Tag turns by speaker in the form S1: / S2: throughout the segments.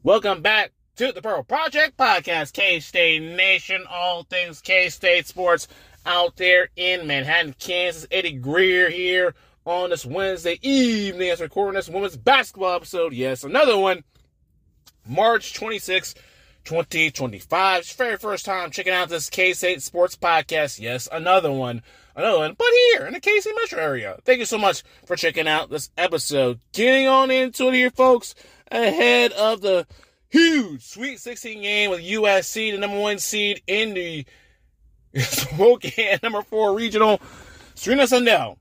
S1: Welcome back to the Pearl Project Podcast, K-State Nation, all things K-State sports out there in Manhattan, Kansas. Eddie Greer here on this Wednesday evening as recording this women's basketball episode. Yes, another one, March 26, 2025. It's the very first time checking out this K-State sports podcast. Yes, another one, but here in the KC metro area. Thank you so much for checking out this episode. Getting on into it here, folks, ahead of the huge Sweet 16 game with USC, the number 1 seed in the Spokane number 4 regional, Serena Sundell.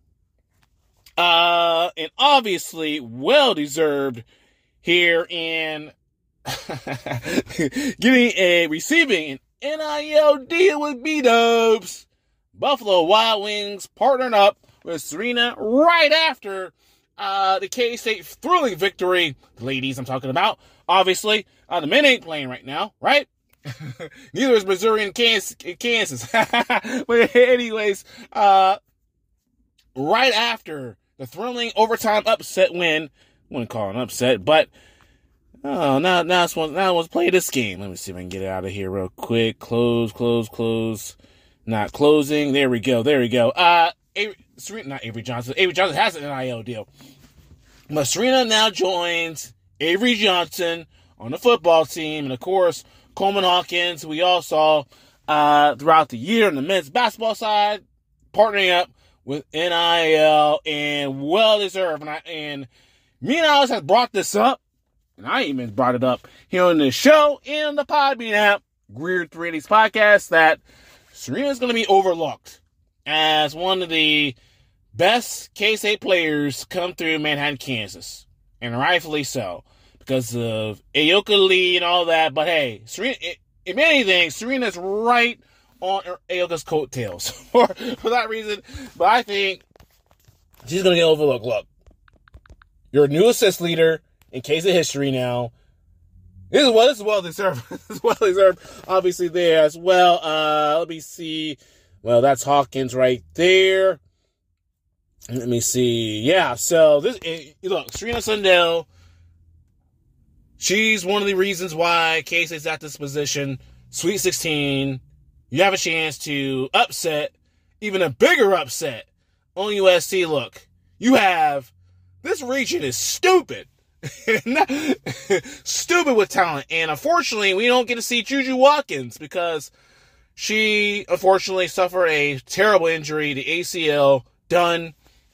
S1: And obviously well-deserved here in receiving an NIL deal with B-Dubs. Buffalo Wild Wings partnered up with Serena right after the K-State thrilling victory. The ladies I'm talking about, obviously. The men ain't playing right now, right? Neither is Missouri and Kansas. But anyways, right after the thrilling overtime upset win, I wouldn't call it an upset, but now let's play this game. Let me see if I can get it out of here real quick. Close. Not closing. There we go. Not Avery Johnson. Avery Johnson has an NIL deal. But Serena now joins Avery Johnson on the football team. And, of course, Coleman Hawkins, who we all saw throughout the year on the men's basketball side, partnering up with NIL and well-deserved. And me and Alex have brought this up, and I even brought it up here on the show in the Podbean app, Greer 380's podcast, that Serena's going to be overlooked as one of the best K-State players come through Manhattan, Kansas. And rightfully so, because of Ayoka Lee and all that. But hey, Serena, if anything, Serena's right on Ayoka's coattails for that reason. But I think she's going to get overlooked. Look, you're a new assist leader in K-State history now. This is well deserved. This is well deserved, obviously, there as well. Let me see. Well, that's Hawkins right there. Let me see. Yeah, so look, Serena Sundell, she's one of the reasons why K-State's at this position. Sweet 16, you have a chance to upset, even a bigger upset on USC. Look, this region is stupid. Stupid with talent. And unfortunately, we don't get to see Juju Watkins because she unfortunately suffered a terrible injury, the ACL, done.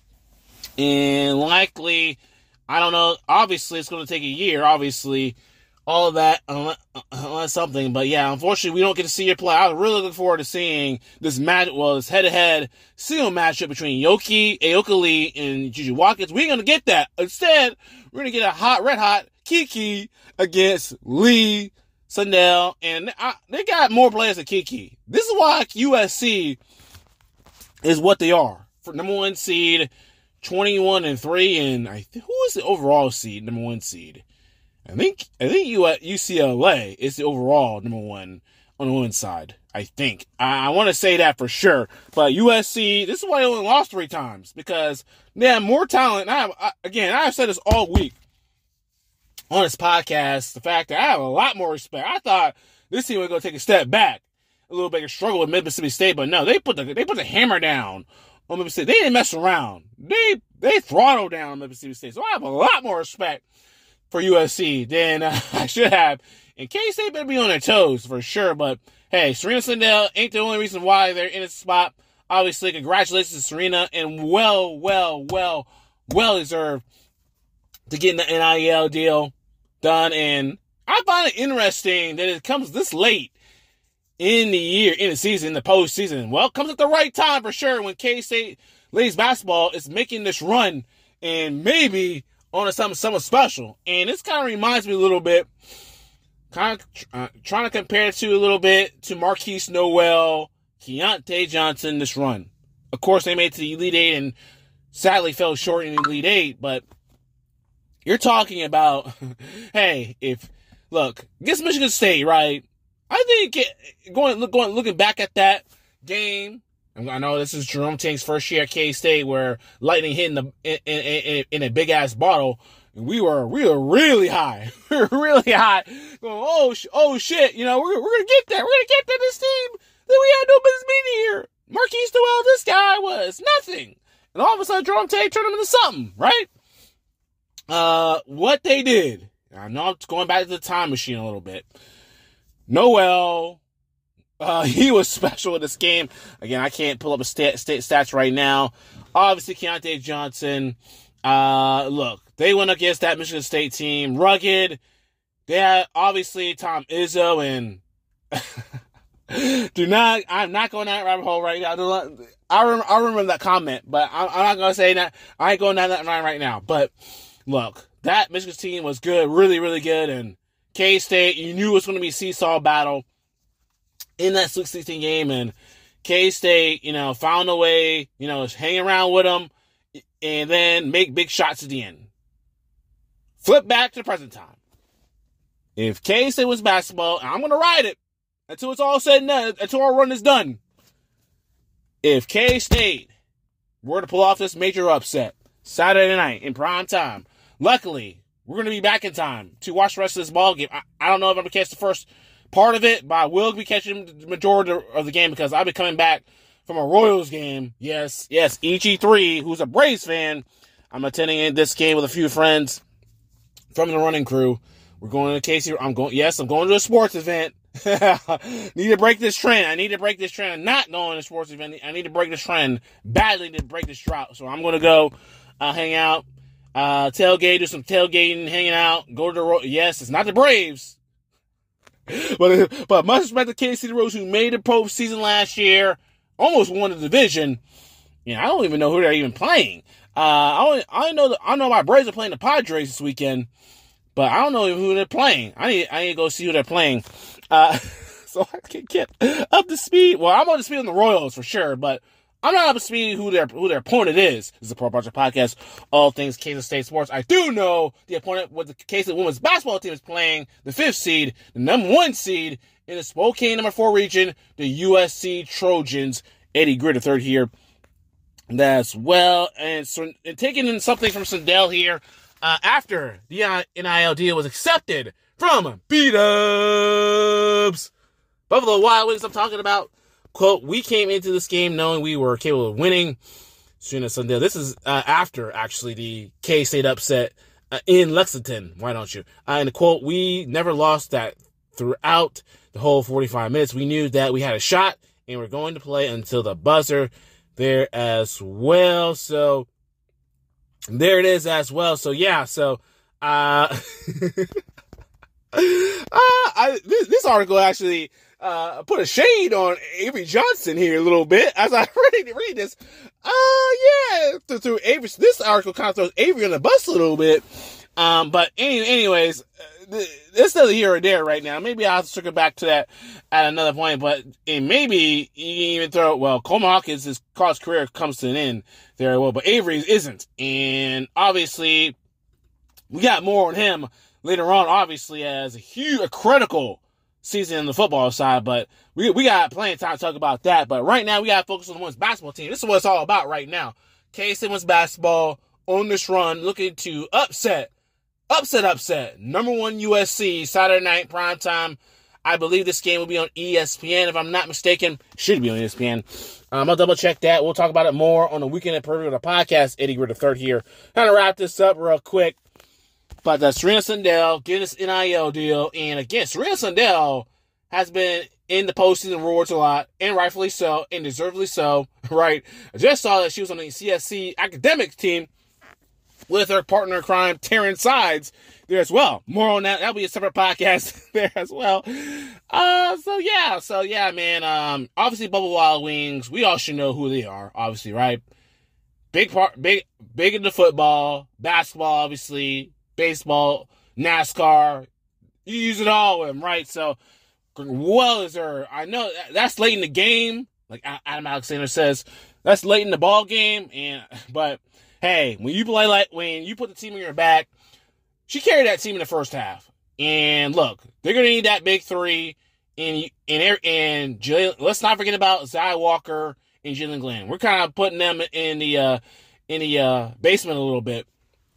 S1: And likely, I don't know, obviously it's going to take a year, obviously, all of that, unless something. But yeah, unfortunately, we don't get to see her play. I was really looking forward to seeing this this head-to-head single matchup between Ayoka Lee, and Juju Watkins. We ain't going to get that. Instead, we're going to get a red hot Kiki against Lee, Sundell, and they got more players than Kiki. This is why USC is what they are. For number 1 seed, 21-3, and who is the overall seed, number 1 seed? I think UCLA is the overall number 1 on the women's side. I think. I want to say that for sure. But USC, this is why they only lost 3 times, because they have more talent. I've said this all week on this podcast, the fact that I have a lot more respect. I thought this team was going to take a step back, a little bit of struggle with Mississippi State, but no, they put the hammer down on Mississippi State. They didn't mess around. They throttled down Mississippi State. So I have a lot more respect for USC than I should have. And K-State better be on their toes for sure. But hey, Serena Sundell ain't the only reason why they're in this spot. Obviously, congratulations to Serena, and well deserved to get the NIL deal done. And I find it interesting that it comes this late in the season, in the postseason. Well, it comes at the right time for sure when K-State ladies basketball is making this run and maybe on to something special. And this kind of reminds me a little bit, trying to compare it to a little bit to Marquise Noel, Keontae Johnson, this run. Of course, they made it to the Elite Eight and sadly fell short in the Elite Eight, but you're talking about, hey, against Michigan State, right? I think looking back at that game, I know this is Jerome Tank's first year at K-State, where lightning hit in a big ass bottle. And we were really high. We were really high. Going, oh shit, we're gonna get there. We're gonna get to this team that we had no business being here. Marquise Noel, this guy was nothing. And all of a sudden, Jerome Tate turned him into something, right? What they did, I know I'm going back to the time machine a little bit. Noel, he was special in this game. Again, I can't pull up a stats right now. Obviously, Keontae Johnson, look, they went against that Michigan State team. Rugged. They had, obviously, Tom Izzo and... I'm not going down that rabbit hole right now. I remember that comment, but I'm not going to say that. I ain't going down that line right now. But, look, that Michigan team was good, really, really good. And K-State, you knew it was going to be a seesaw battle in that Sweet 16 game. And K-State, found a way, hang around with them and then make big shots at the end. Flip back to the present time. If K-State was basketball, and I'm going to ride it until it's all said and done, until our run is done. If K-State were to pull off this major upset Saturday night in prime time, luckily, we're going to be back in time to watch the rest of this ball game. I don't know if I'm going to catch the first part of it, but I will be catching the majority of the game because I'll be coming back from a Royals game. Yes, EG3, who's a Braves fan. I'm attending this game with a few friends from the running crew. We're going to Casey. I'm going to a sports event. Need to break this trend. I need to break this trend. I'm not going to a sports event. I need to break this trend badly to break this drought. So I'm going to go hang out, tailgate, do some tailgating, hanging out, go to the yes, it's not the Braves. But much respect to Kansas City Royals, who made the postseason last year, almost won the division. I don't even know who they're even playing. I know my Braves are playing the Padres this weekend, but I don't know even who they're playing. I need to go see who they're playing. So I can get up to speed. Well, I'm up to speed on the Royals for sure, but I'm not up to speed who their opponent is. This is a Pro Project Podcast, all things Kansas State sports. I do know the opponent with the K-State women's basketball team is playing the 5th seed, the number 1 seed in the Spokane number 4 region, the USC Trojans. Eddie Gritter, third here. As well, and taking in something from Sundell here, after the NIL deal was accepted from B-Dubs. Buffalo Wild Wings, I'm talking about. Quote, we came into this game knowing we were capable of winning. Soon as Sundell. This is after, actually, the K-State upset in Lexington. Why don't you? And the quote, we never lost that throughout the whole 45 minutes. We knew that we had a shot, and we're going to play until the buzzer there as well. So there it is as well. So yeah, so this article actually put a shade on Avery Johnson here a little bit as I read this. Through Avery, this article kind of throws Avery on the bus a little bit. But anyways, it's still here or there right now. Maybe I'll circle back to that at another point, but maybe you can even throw, Coleman Hawkins, his college career comes to an end there, but Avery's isn't. And obviously, we got more on him later on, obviously, as a critical season in the football side, but we got plenty of time to talk about that. But right now, we got to focus on the women's basketball team. This is what it's all about right now. K-State women's basketball on this run, looking to upset. Number 1 USC, Saturday night, primetime. I believe this game will be on ESPN, if I'm not mistaken. Should be on ESPN. I'll double check that. We'll talk about it more on the Weekend at Purdue, the podcast. Eddie Gritter, third here. Kind of wrap this up real quick. But Serena Sundell getting this NIL deal. And again, Serena Sundell has been in the postseason awards a lot, and rightfully so, and deservedly so, right? I just saw that she was on the CSC academic team with her partner in crime, Taryn Sides, there as well. More on that. That'll be a separate podcast there as well. So yeah, man. Obviously, Buffalo Wild Wings, we all should know who they are, obviously, right? Big into football, basketball, obviously, baseball, NASCAR. You use it all with them, right? So, well deserved. I know that's late in the game, like Adam Alexander says. That's late in the ball game, but hey, when you put the team on your back, she carried that team in the first half. And look, they're gonna need that big three. And Jillian, let's not forget about Zai Walker and Jillian Glenn. We're kind of putting them in the basement a little bit.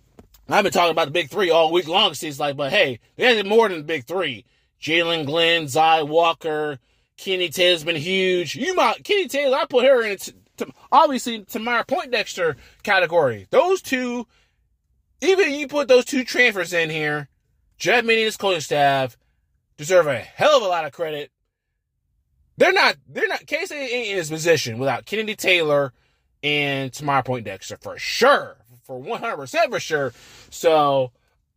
S1: I've been talking about the big three all week long. Seems like, but hey, there's more than the big three. Jalen Glenn, Zy Walker, Kenny Taylor's been huge. Kenny Taylor, I put her in obviously Tamara Poindexter category. Those two, even if you put those two transfers in here, Jeff Mittie and his coaching staff deserve a hell of a lot of credit. They're not, K-State ain't in his position without Kennedy Taylor and Tamara Poindexter for sure. For 100% for sure. So,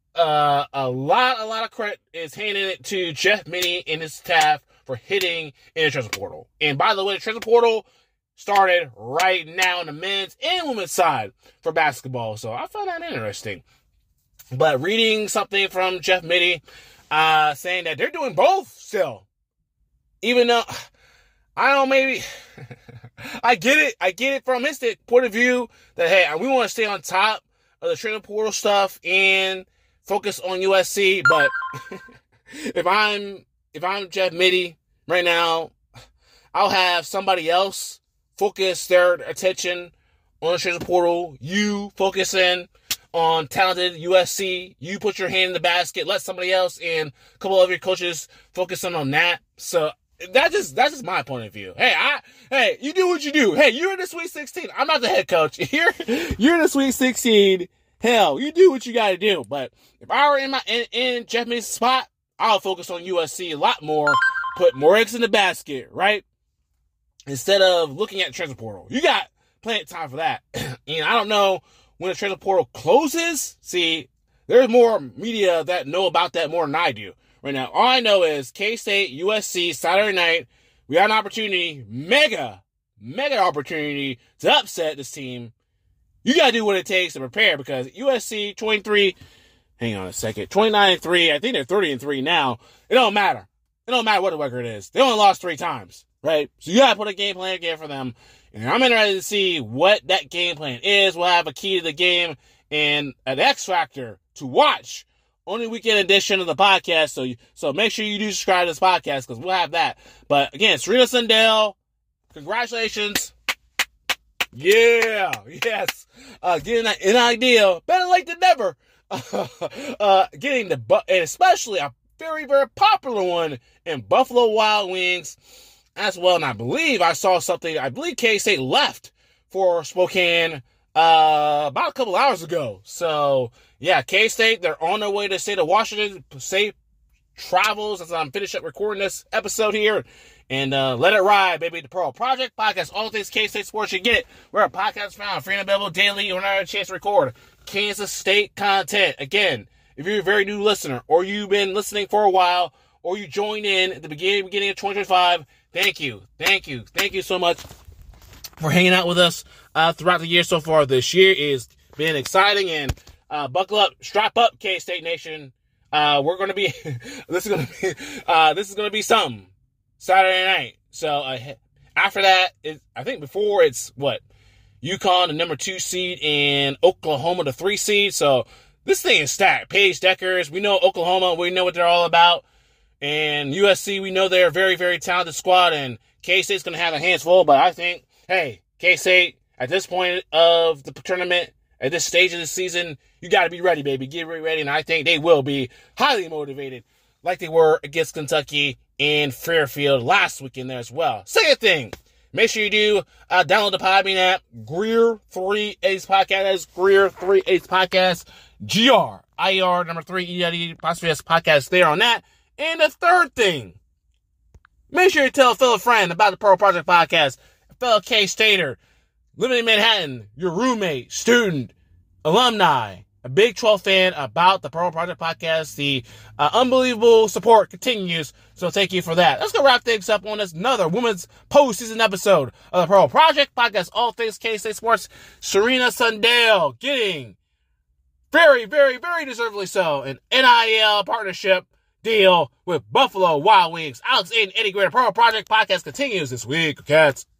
S1: a lot of credit is handing it to Jeff Mittie and his staff for hitting in the transfer portal. And by the way, the transfer portal started right now on the men's and women's side for basketball. So I found that interesting. But reading something from Jeff Mittie, saying that they're doing both still. Even though, I don't know, maybe, I get it from his point of view that, hey, we want to stay on top of the transfer portal stuff and focus on USC. But if I'm Jeff Mittie right now, I'll have somebody else focus their attention on the transfer portal. You focusing on talented USC. You put your hand in the basket. Let somebody else and a couple of your coaches focus on that. So that's just my point of view. Hey, you do what you do. Hey, you're in the Sweet 16. I'm not the head coach. You're in the Sweet 16. Hell, you do what you got to do. But if I were in Jeff Mittie's spot, I'll focus on USC a lot more. Put more eggs in the basket, right? Instead of looking at the transfer portal. You got plenty of time for that. And I don't know when the transfer portal closes. See, there's more media that know about that more than I do right now. All I know is K-State, USC, Saturday night. We got an opportunity, mega opportunity to upset this team. You got to do what it takes to prepare because USC 29-3. I think they're 30-3 now. It don't matter. It don't matter what the record is. They only lost 3 times, right? So you got to put a game plan together for them. And I'm interested to see what that game plan is. We'll have a key to the game and an X factor to watch on the weekend edition of the podcast. So make sure you do subscribe to this podcast because we'll have that. But again, Serena Sundell, congratulations. Yeah, yes. Getting an idea, better late than never. Getting and especially a very, very popular one in Buffalo Wild Wings as well. And I believe I saw something. I believe K-State left for Spokane about a couple hours ago. So yeah, K-State, they're on their way to state of Washington. Safe travels as I'm finishing up recording this episode here. And let it ride, baby. The Pearl Project Podcast, all things K-State sports. You get it. We're a podcast found free and available daily whenever I have a chance to record Kansas State content. Again, if you're a very new listener, or you've been listening for a while, or you joined in at the beginning of 2025, thank you so much for hanging out with us throughout the year so far. This year has been exciting, and buckle up, strap up, K-State Nation. We're gonna be this is gonna be something. Saturday night. So after that, I think before it's UConn, the number 2 seed, and Oklahoma, the 3 seed. So this thing is stacked. Paige Deckers, we know Oklahoma, we know what they're all about. And USC, we know they're a very, very talented squad. And K-State's going to have a hands full. But I think, hey, K-State, at this point of the tournament, at this stage of the season, you got to be ready, baby. Get ready. And I think they will be highly motivated like they were against Kentucky and Fairfield last weekend there as well. Second thing, make sure you do download the Podbean app, Greer 3 Ace Podcast. That is Greer 3 Ace Podcast. GRIER number 3 EID podcast there on that. And the third thing, make sure you tell a fellow friend about the Pearl Project Podcast, a fellow K-Stater, living in Manhattan, your roommate, student, alumni, a Big 12 fan about the Pearl Project Podcast. The unbelievable support continues, so thank you for that. Let's go wrap things up on this another women's postseason episode of the Pearl Project Podcast, all things K-State sports. Serena Sundell getting very, very, very deservedly so an NIL partnership deal with Buffalo Wild Wings. Alex and Eddie Greer, Pearl Project Podcast continues this week, cats.